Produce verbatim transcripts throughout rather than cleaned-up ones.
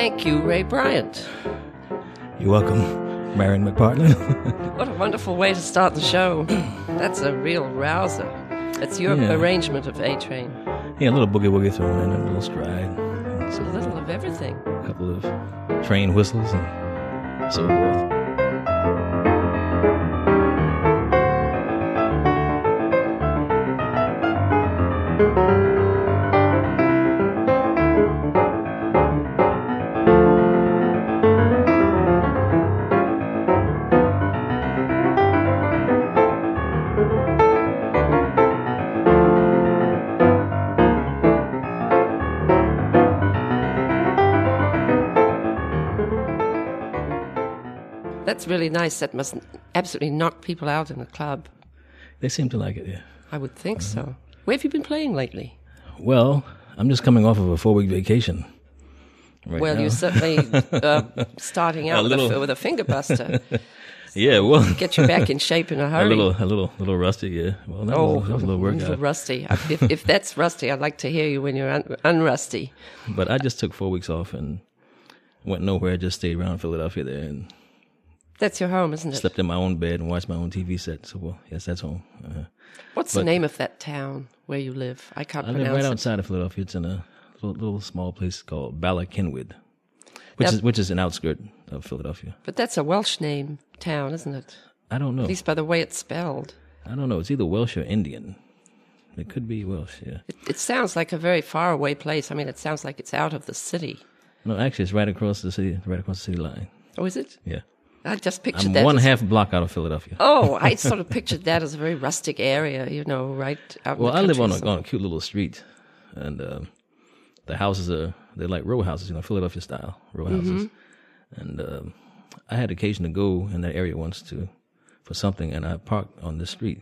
Thank you, Ray Bryant. You're welcome, Marion McPartland. What a wonderful way to start the show. That's a real rouser. It's your Yeah. arrangement of A-Train. Yeah, a little boogie woogie thrown in, a little stride. And so A little of everything. a couple of train whistles and so forth. That's really nice. That must absolutely knock people out in a club. They seem to like it, yeah. I would think so. Where have you been playing lately? Well, I'm just coming off of a four-week vacation. Right well, now. you're certainly uh, starting out A with, a, little. with a finger buster. Yeah, well, Get you back in shape in a a hurry. little, a little, little rusty, yeah. Well, that, oh, was, that was a little a little workout. rusty. If, if that's rusty, I'd like to hear you when you're un- unrusty. But I just took four weeks off and went nowhere. I just stayed around Philadelphia there and That's your home, isn't it? slept in my own bed and watched my own T V set. So, well, yes, that's home. Uh, What's but- the name of that town where you live? I can't I live pronounce right it. outside of Philadelphia. It's in a little, little small place called Ballackinwood, which That- is which is an outskirt of Philadelphia. But that's a Welsh name town, isn't it? I don't know. At least by the way it's spelled. I don't know. It's either Welsh or Indian. It could be Welsh, yeah. It, it sounds like a very far away place. I mean, it sounds like it's out of the city. No, actually, it's right across the city, right across the city line. Oh, is it? Yeah, I just pictured I'm that. one as- half block out of Philadelphia. Oh, I sort of pictured that as a very rustic area, you know, right out Well, in the I live on country a, on a cute little street, and um, the houses are they're like row houses, you know, Philadelphia style row houses. And um, I had occasion to go in that area once to for something, and I parked on this street.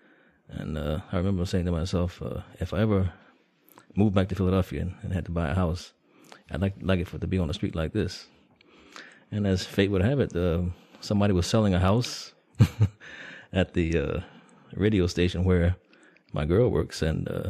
And uh, I remember saying to myself, uh, if I ever moved back to Philadelphia and, and had to buy a house, I'd like like it for it to be on a street like this. And as fate would have it, uh, somebody was selling a house at the uh, radio station where my girl works, and uh,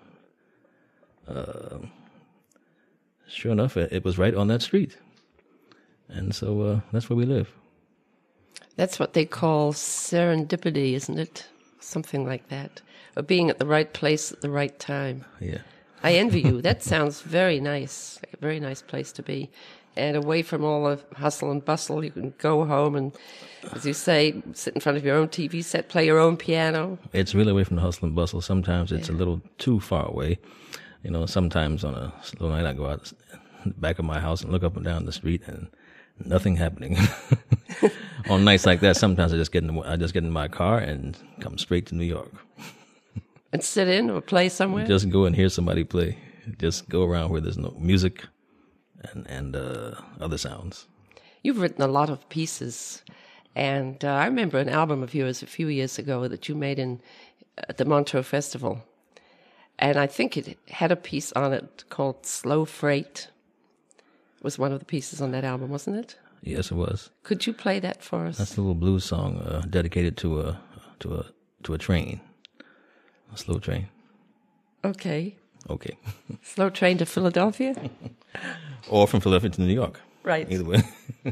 uh, sure enough, it, it was right on that street. And so uh, that's where we live. That's what they call serendipity, isn't it? Something like that. Or being at the right place at the right time. Yeah. I envy you. That sounds very nice. Like a very nice place to be. And away from all the hustle and bustle, you can go home and, as you say, sit in front of your own T V set, play your own piano. It's really away from the hustle and bustle. Sometimes it's a little too far away. You know, sometimes on a slow night I go out the back of my house and look up and down the street and nothing happening. On nights like that, sometimes I just get in, I just get in my car and come straight to New York. And sit in or play somewhere. Just go and hear somebody play. Just go around where there's no music and and uh, other sounds. You've written a lot of pieces. And uh, I remember an album of yours a few years ago that you made in at the Montreux Festival. And I think it had a piece on it called Slow Freight. It was one of the pieces on that album, wasn't it? Yes, it was. Could you play that for us? That's a little blues song uh, dedicated to a to a to a train, a slow train. Okay. Okay, Slow Train to Philadelphia? or from Philadelphia to New York. Right. Either way.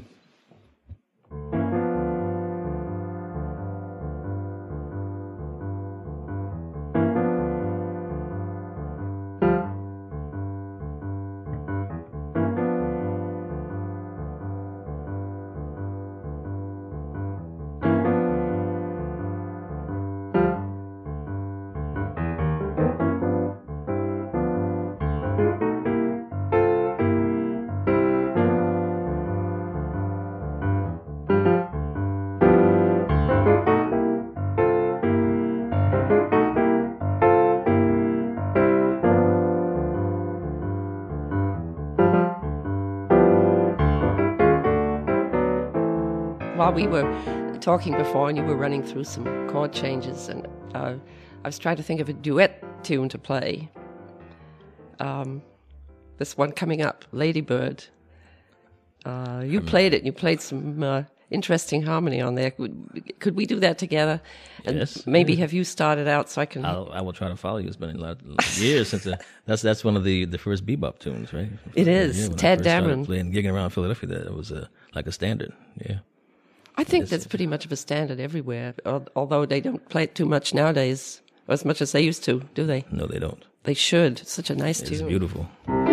While we were talking before and you were running through some chord changes, and uh, I was trying to think of a duet tune to play. Um, this one coming up, Ladybird. Uh, you played it, and you played some uh, interesting harmony on there. Could, could we do that together? And Yes. maybe Yeah. have you started out so I can... I'll, I will try to follow you. It's been a lot of years since uh, that's that's one of the, the first bebop tunes, right? It is. Yeah, when Tad I first started Dameron. playing, gigging around Philadelphia, that it was uh, like a standard. Yeah. I think that's pretty much of a standard everywhere, al- although they don't play it too much nowadays, or as much as they used to, do they? No, they don't. They should. It's such a nice It's tune. beautiful.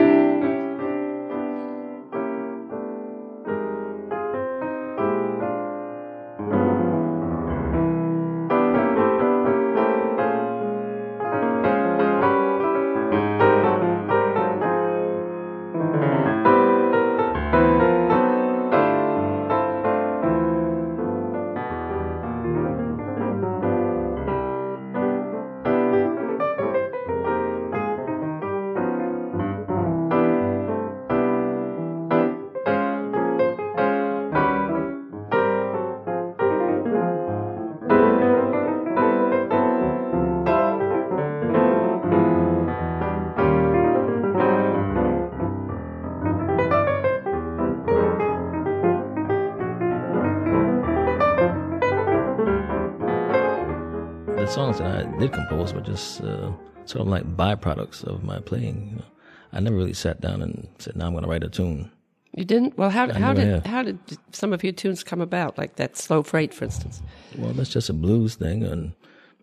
The songs that I did compose were just uh, sort of like byproducts of my playing. You know? I never really sat down and said, "Now I'm going to write a tune." You didn't? Well, how, how never did have. how did some of your tunes come about, like that Slow Freight, for instance? Well, that's just a blues thing, and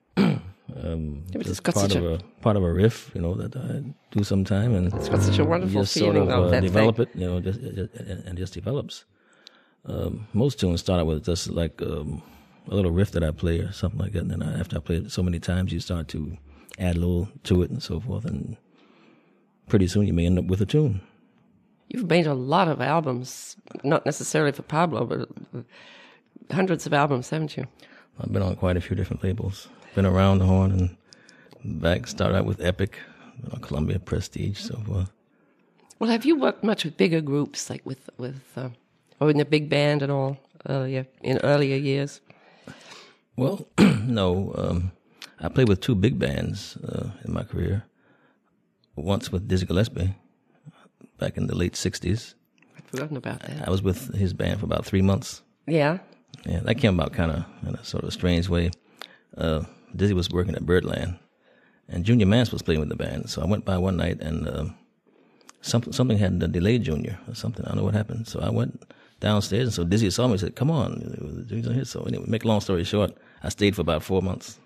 um, Yeah, but it's just got part such of a- a part of a riff, you know, that I do sometime, and It's got such a wonderful just feeling, sort of though, uh, that develop thing. it, you know, just, just and, and just develops. Um, most tunes start out with just like um, a little riff that I play or something like that, and then I, after I play it so many times, you start to add a little to it and so forth, and pretty soon you may end up with a tune. You've made a lot of albums, not necessarily for Pablo, but hundreds of albums, haven't you? I've been on quite a few different labels. Been around the horn and back. Started out with Epic, been on Columbia, Prestige, so forth. Well, have you worked much with bigger groups, like with with, uh, or in a big band and all earlier in earlier years? Well, no. Um, I played with two big bands uh, in my career. Once with Dizzy Gillespie, back in the late sixties. I'd forgotten about that. I was with his band for about three months. Yeah. Yeah, that came about kind of in a sort of a strange way. Uh, Dizzy was working at Birdland, and Junior Mance was playing with the band. So I went by one night, and uh, something something had uh, delayed Junior or something. I don't know what happened. So I went downstairs, and so Dizzy saw me and said, "Come on, Junior's on here." So anyway, make a long story short, I stayed for about four months.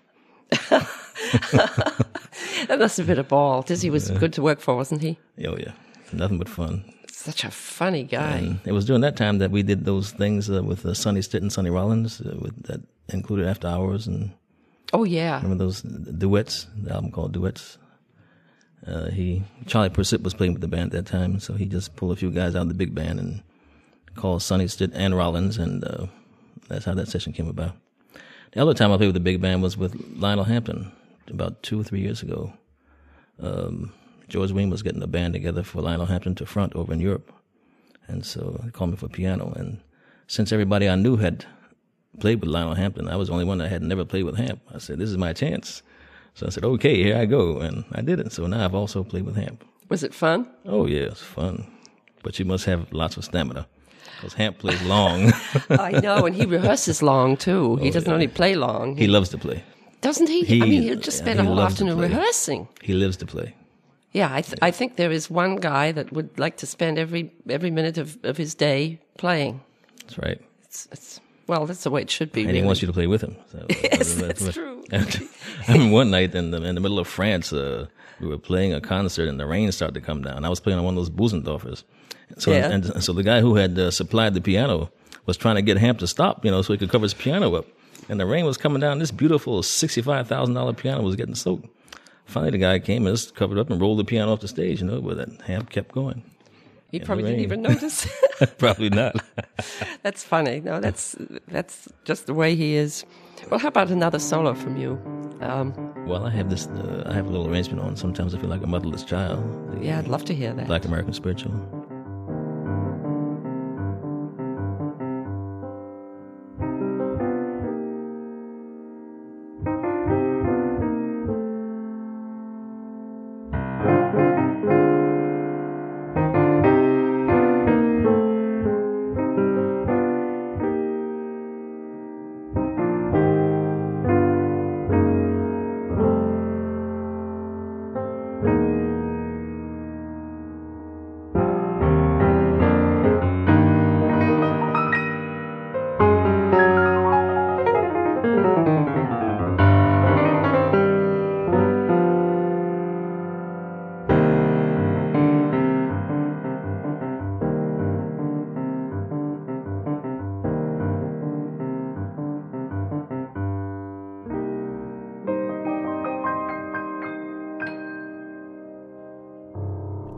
That must have been a ball. Dizzy was good to work for, wasn't he? Oh yeah, nothing but fun. Such a funny guy. And it was during that time that we did those things uh, with uh, Sonny Stitt and Sonny Rollins, uh, with, that included After Hours, and Oh, yeah. remember those duets, the album called Duets. Uh, he Charlie Persip was playing with the band at that time, so he just pulled a few guys out of the big band and called Sonny Stitt and Rollins, and uh, that's how that session came about. The other time I played with the big band was with Lionel Hampton about two or three years ago. Um, George Wein was getting a band together for Lionel Hampton to front over in Europe, and so he called me for piano. And since everybody I knew had played with Lionel Hampton, I was the only one that had never played with Hamp. I said, "This is my chance." So I said, "Okay, here I go," and I did it. So now I've also played with Hamp. Was it fun? Oh yeah, it's fun, but you must have lots of stamina because Hamp plays long. I know, and he rehearses long, too. He doesn't yeah. only play long. He loves to play. Doesn't he? He- I mean, he'll just yeah, spend he a whole loves to afternoon play. rehearsing. He lives to play. Yeah, I, th- I think there is one guy that would like to spend every every minute of, of his day playing. That's right. It's, it's well, that's the way it should be. And really. he wants you to play with him. So, Yes, that's true. I mean, one night in the, in the middle of France, uh, we were playing a concert and the rain started to come down. I was playing on one of those Busendorfers. So, Yeah. and, and so the guy who had uh, supplied the piano was trying to get Hamp to stop, you know, so he could cover his piano up. And the rain was coming down. This beautiful sixty-five thousand dollars piano was getting soaked. Finally, the guy came and just covered up and rolled the piano off the stage, you know, but that Hamp kept going. He in probably the didn't rain. even notice. Probably not. That's funny. No, that's that's just the way he is. Well, how about another solo from you? Um, Well, I have this, uh, I have a little arrangement on Sometimes I Feel Like a Motherless Child. The yeah, I'd love to hear that. Black American Spiritual.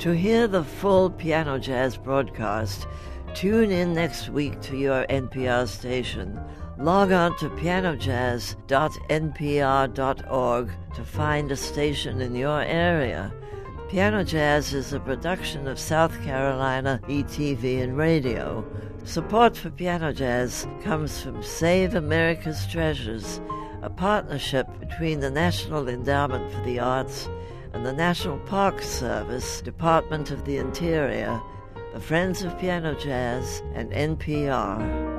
To hear the full Piano Jazz broadcast, tune in next week to your N P R station. Log on to piano jazz dot n p r dot org to find a station in your area. Piano Jazz is a production of South Carolina E T V and Radio. Support for Piano Jazz comes from Save America's Treasures, a partnership between the National Endowment for the Arts and the National Park Service, Department of the Interior, the Friends of Piano Jazz, and N P R.